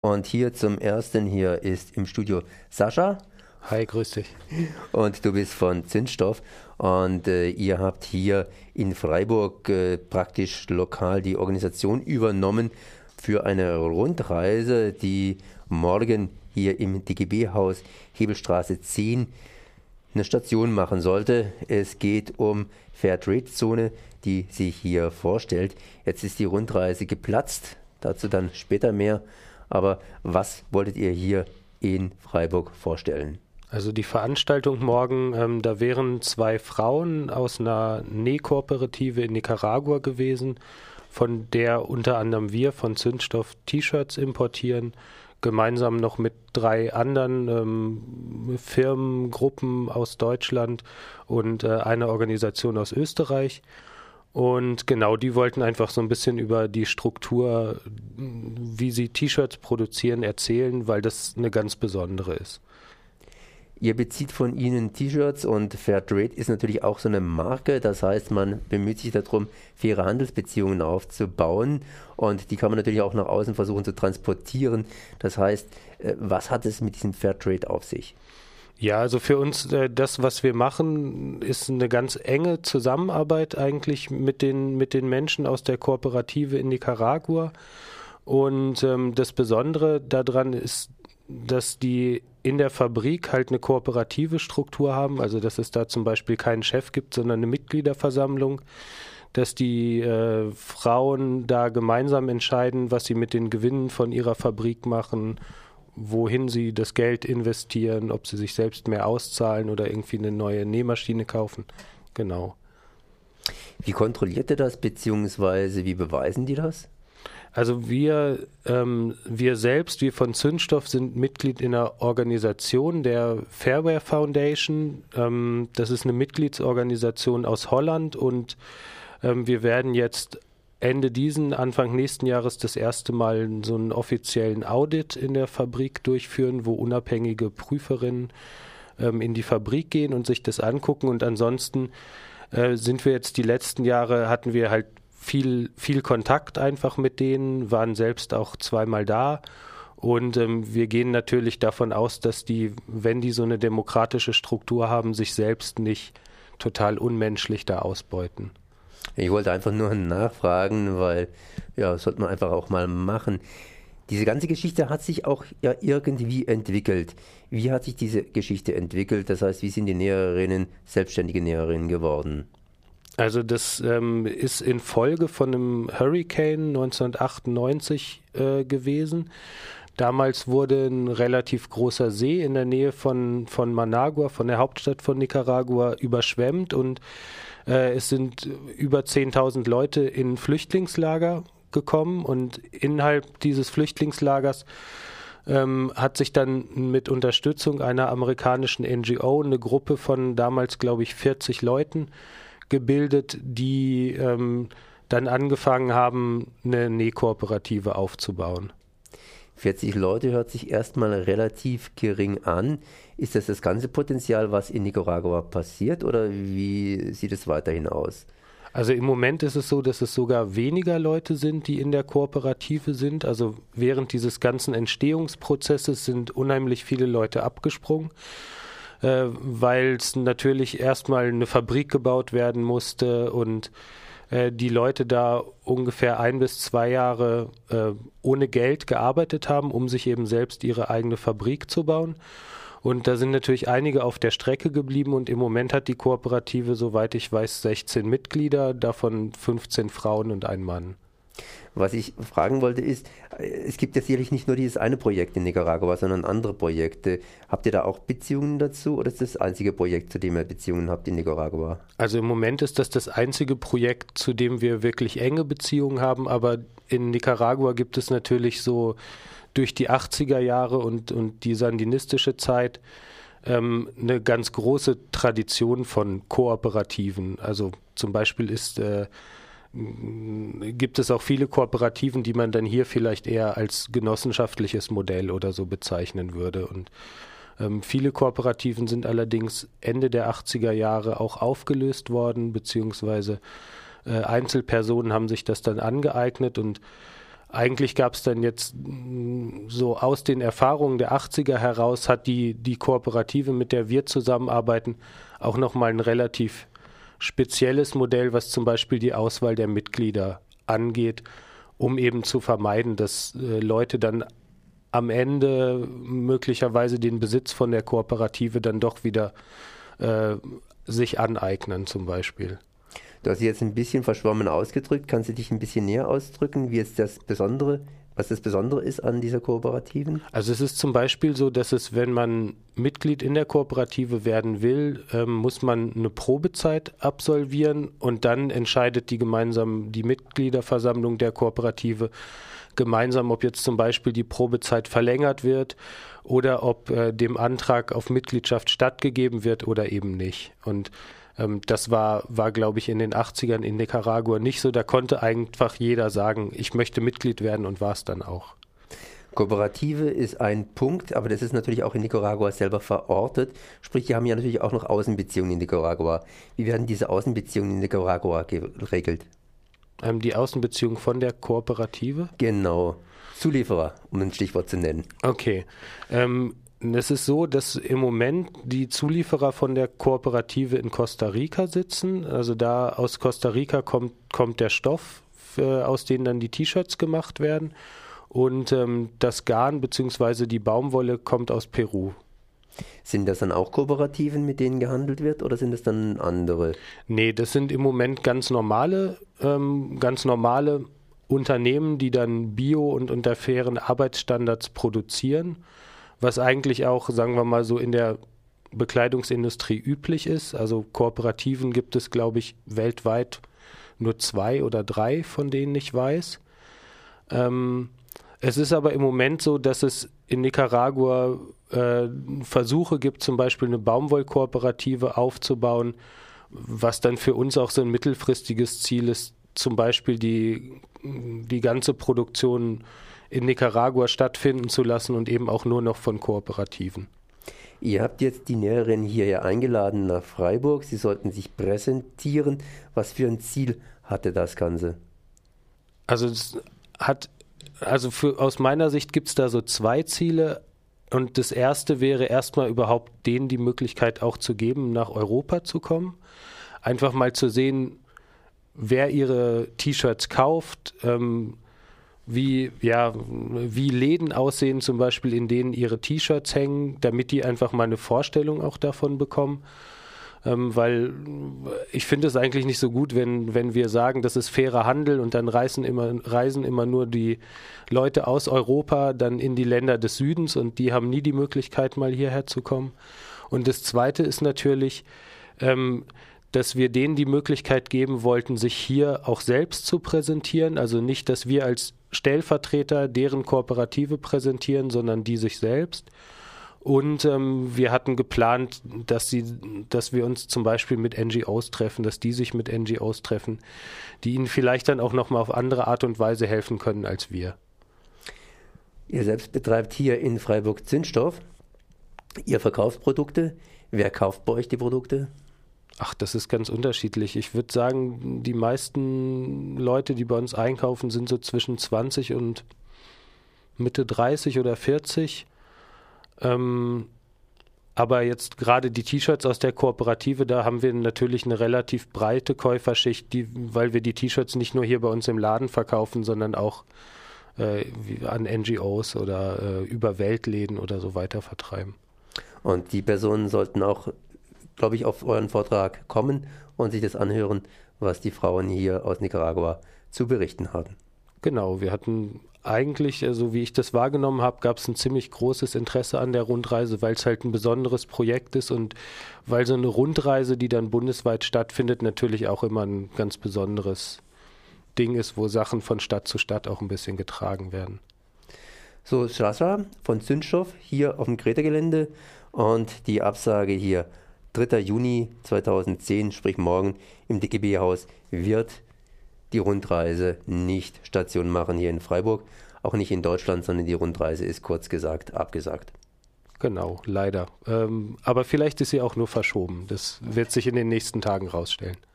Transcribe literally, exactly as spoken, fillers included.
Und hier zum Ersten, hier ist im Studio Sascha. Hi, grüß dich. Und du bist von Zündstoff. Und äh, ihr habt hier in Freiburg äh, praktisch lokal die Organisation übernommen für eine Rundreise, die morgen hier im D G B-Haus Hebelstraße zehn eine Station machen sollte. Es geht um Fairtrade-Zone, die sich hier vorstellt. Jetzt ist die Rundreise geplatzt, dazu dann später mehr. Aber was wolltet ihr hier in Freiburg vorstellen? Also die Veranstaltung morgen, ähm, da wären zwei Frauen aus einer Nähkooperative in Nicaragua gewesen, von der unter anderem wir von Zündstoff T-Shirts importieren, gemeinsam noch mit drei anderen ähm, Firmengruppen aus Deutschland und äh, einer Organisation aus Österreich. Und genau, die wollten einfach so ein bisschen über die Struktur, wie sie T-Shirts produzieren, erzählen, weil das eine ganz besondere ist. Ihr bezieht von ihnen T-Shirts und Fairtrade ist natürlich auch so eine Marke. Das heißt, man bemüht sich darum, faire Handelsbeziehungen aufzubauen und die kann man natürlich auch nach außen versuchen zu transportieren. Das heißt, was hat es mit diesem Fairtrade auf sich? Ja, also für uns, äh, das, was wir machen, ist eine ganz enge Zusammenarbeit eigentlich mit den, mit den Menschen aus der Kooperative in Nicaragua. Und ähm, das Besondere daran ist, dass die in der Fabrik halt eine kooperative Struktur haben, also dass es da zum Beispiel keinen Chef gibt, sondern eine Mitgliederversammlung, dass die äh, Frauen da gemeinsam entscheiden, was sie mit den Gewinnen von ihrer Fabrik machen, wohin sie das Geld investieren, ob sie sich selbst mehr auszahlen oder irgendwie eine neue Nähmaschine kaufen. Genau. Wie kontrolliert ihr das, beziehungsweise wie beweisen die das? Also wir, ähm, wir selbst, wir von Zündstoff sind Mitglied in einer Organisation, der Fairware Foundation. Ähm, das ist eine Mitgliedsorganisation aus Holland und ähm, wir werden jetzt Ende diesen, Anfang nächsten Jahres das erste Mal so einen offiziellen Audit in der Fabrik durchführen, wo unabhängige Prüferinnen ähm, in die Fabrik gehen und sich das angucken. Und ansonsten äh, sind wir jetzt die letzten Jahre, hatten wir halt viel, viel Kontakt einfach mit denen, waren selbst auch zweimal da. Und ähm, wir gehen natürlich davon aus, dass die, wenn die so eine demokratische Struktur haben, sich selbst nicht total unmenschlich da ausbeuten. Ich wollte einfach nur nachfragen, weil, ja, das sollte man einfach auch mal machen. Diese ganze Geschichte hat sich auch ja irgendwie entwickelt. Wie hat sich diese Geschichte entwickelt? Das heißt, wie sind die Näherinnen selbstständige Näherinnen geworden? Also das ähm, ist in Folge von einem Hurricane neunzehnhundertachtundneunzig äh, gewesen. Damals wurde ein relativ großer See in der Nähe von, von Managua, von der Hauptstadt von Nicaragua, überschwemmt und äh, es sind über zehntausend Leute in Flüchtlingslager gekommen und innerhalb dieses Flüchtlingslagers ähm, hat sich dann mit Unterstützung einer amerikanischen N G O eine Gruppe von damals, glaube ich, vierzig Leuten gebildet, die ähm, dann angefangen haben, eine Nähkooperative aufzubauen. vierzig Leute hört sich erstmal relativ gering an. Ist das das ganze Potenzial, was in Nicaragua passiert, oder wie sieht es weiterhin aus? Also im Moment ist es so, dass es sogar weniger Leute sind, die in der Kooperative sind. Also während dieses ganzen Entstehungsprozesses sind unheimlich viele Leute abgesprungen, äh, weil es natürlich erstmal eine Fabrik gebaut werden musste und äh, die Leute da ungefähr ein bis zwei Jahre äh, ohne Geld gearbeitet haben, um sich eben selbst ihre eigene Fabrik zu bauen. Und da sind natürlich einige auf der Strecke geblieben und im Moment hat die Kooperative, soweit ich weiß, sechzehn Mitglieder, davon fünfzehn Frauen und ein Mann. Was ich fragen wollte ist, es gibt ja sicherlich nicht nur dieses eine Projekt in Nicaragua, sondern andere Projekte. Habt ihr da auch Beziehungen dazu oder ist das das einzige Projekt, zu dem ihr Beziehungen habt in Nicaragua? Also im Moment ist das das einzige Projekt, zu dem wir wirklich enge Beziehungen haben, aber in Nicaragua gibt es natürlich so durch die achtziger Jahre und, und die sandinistische Zeit ähm, eine ganz große Tradition von Kooperativen. Also zum Beispiel ist äh, gibt es auch viele Kooperativen, die man dann hier vielleicht eher als genossenschaftliches Modell oder so bezeichnen würde. Und ähm, viele Kooperativen sind allerdings Ende der achtziger Jahre auch aufgelöst worden, beziehungsweise äh, Einzelpersonen haben sich das dann angeeignet und eigentlich gab es dann jetzt so aus den Erfahrungen der achtziger heraus, hat die, die Kooperative, mit der wir zusammenarbeiten, auch nochmal ein relativ spezielles Modell, was zum Beispiel die Auswahl der Mitglieder angeht, um eben zu vermeiden, dass äh, Leute dann am Ende möglicherweise den Besitz von der Kooperative dann doch wieder äh, sich aneignen zum Beispiel. Du hast jetzt ein bisschen verschwommen ausgedrückt. Kannst du dich ein bisschen näher ausdrücken, wie jetzt das Besondere, was das Besondere ist an dieser Kooperativen? Also es ist zum Beispiel so, dass es, wenn man Mitglied in der Kooperative werden will, ähm, muss man eine Probezeit absolvieren und dann entscheidet die gemeinsam die Mitgliederversammlung der Kooperative gemeinsam, ob jetzt zum Beispiel die Probezeit verlängert wird oder ob äh, dem Antrag auf Mitgliedschaft stattgegeben wird oder eben nicht. Und ähm, das war, war, glaube ich, in den achtzigern in Nicaragua nicht so. Da konnte einfach jeder sagen, ich möchte Mitglied werden und war es dann auch. Kooperative ist ein Punkt, aber das ist natürlich auch in Nicaragua selber verortet. Sprich, die haben ja natürlich auch noch Außenbeziehungen in Nicaragua. Wie werden diese Außenbeziehungen in Nicaragua geregelt? Ähm, die Außenbeziehung von der Kooperative? Genau. Zulieferer, um ein Stichwort zu nennen. Okay. Ähm, es ist so, dass im Moment die Zulieferer von der Kooperative in Costa Rica sitzen. Also da aus Costa Rica kommt, kommt der Stoff, äh, aus dem dann die T-Shirts gemacht werden. Und ähm, das Garn bzw. die Baumwolle kommt aus Peru. Sind das dann auch Kooperativen, mit denen gehandelt wird, oder sind das dann andere? Nee, das sind im Moment ganz normale, ähm, ganz normale Unternehmen, die dann Bio und unter fairen Arbeitsstandards produzieren, was eigentlich auch, sagen wir mal so, in der Bekleidungsindustrie üblich ist. Also Kooperativen gibt es, glaube ich, weltweit nur zwei oder drei, von denen ich weiß. Ähm, es ist aber im Moment so, dass es in Nicaragua äh, Versuche gibt, zum Beispiel eine Baumwollkooperative aufzubauen, was dann für uns auch so ein mittelfristiges Ziel ist, zum Beispiel die, die ganze Produktion in Nicaragua stattfinden zu lassen und eben auch nur noch von Kooperativen. Ihr habt jetzt die Näherin hierher eingeladen nach Freiburg. Sie sollten sich präsentieren. Was für ein Ziel hatte das Ganze? Also es hat, also für, aus meiner Sicht gibt es da so zwei Ziele. Und das erste wäre erstmal überhaupt denen die Möglichkeit auch zu geben, nach Europa zu kommen. Einfach mal zu sehen, wer ihre T-Shirts kauft, ähm, wie, ja, wie Läden aussehen, zum Beispiel, in denen ihre T-Shirts hängen, damit die einfach mal eine Vorstellung auch davon bekommen. Ähm, weil ich finde es eigentlich nicht so gut, wenn, wenn wir sagen, das ist fairer Handel und dann reisen immer, reisen immer nur die Leute aus Europa dann in die Länder des Südens und die haben nie die Möglichkeit, mal hierher zu kommen. Und das Zweite ist natürlich, ähm, dass wir denen die Möglichkeit geben wollten, sich hier auch selbst zu präsentieren. Also nicht, dass wir als Stellvertreter deren Kooperative präsentieren, sondern die sich selbst. Und ähm, wir hatten geplant, dass sie, dass wir uns zum Beispiel mit N G Os treffen, dass die sich mit N G Os treffen, die ihnen vielleicht dann auch nochmal auf andere Art und Weise helfen können als wir. Ihr selbst betreibt hier in Freiburg Zündstoff. Ihr verkauft Produkte. Wer kauft bei euch die Produkte? Ach, das ist ganz unterschiedlich. Ich würde sagen, die meisten Leute, die bei uns einkaufen, sind so zwischen zwanzig und Mitte dreißig oder vierzig. Ähm, aber jetzt gerade die T-Shirts aus der Kooperative, da haben wir natürlich eine relativ breite Käuferschicht, die, weil wir die T-Shirts nicht nur hier bei uns im Laden verkaufen, sondern auch äh, an N G Os oder äh, über Weltläden oder so weiter vertreiben. Und die Personen sollten auch, glaube ich, auf euren Vortrag kommen und sich das anhören, was die Frauen hier aus Nicaragua zu berichten haben. Genau, wir hatten eigentlich, so wie ich das wahrgenommen habe, gab es ein ziemlich großes Interesse an der Rundreise, weil es halt ein besonderes Projekt ist und weil so eine Rundreise, die dann bundesweit stattfindet, natürlich auch immer ein ganz besonderes Ding ist, wo Sachen von Stadt zu Stadt auch ein bisschen getragen werden. So, Sascha von Zündstoff hier auf dem Greta-Gelände und die Absage hier dritter Juni zweitausendzehn, sprich morgen im D G B-Haus, wird die Rundreise nicht Station machen hier in Freiburg, auch nicht in Deutschland, sondern die Rundreise ist kurz gesagt abgesagt. Genau, leider. Ähm, aber vielleicht ist sie auch nur verschoben. Das wird sich in den nächsten Tagen rausstellen.